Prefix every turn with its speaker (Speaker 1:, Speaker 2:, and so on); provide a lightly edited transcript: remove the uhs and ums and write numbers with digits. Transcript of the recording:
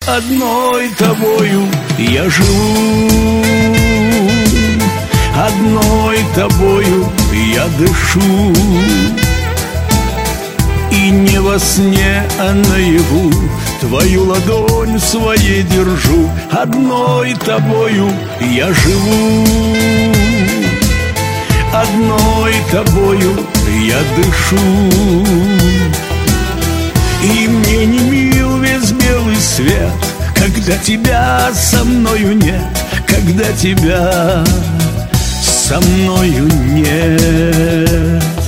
Speaker 1: Одной тобою я живу, одной тобою я дышу. И не во сне, а наяву твою ладонь в своей держу. Одной тобою я живу, одной тобою я дышу. И мне не мил весь белый свет, когда тебя со мною нет, когда тебя со мною нет.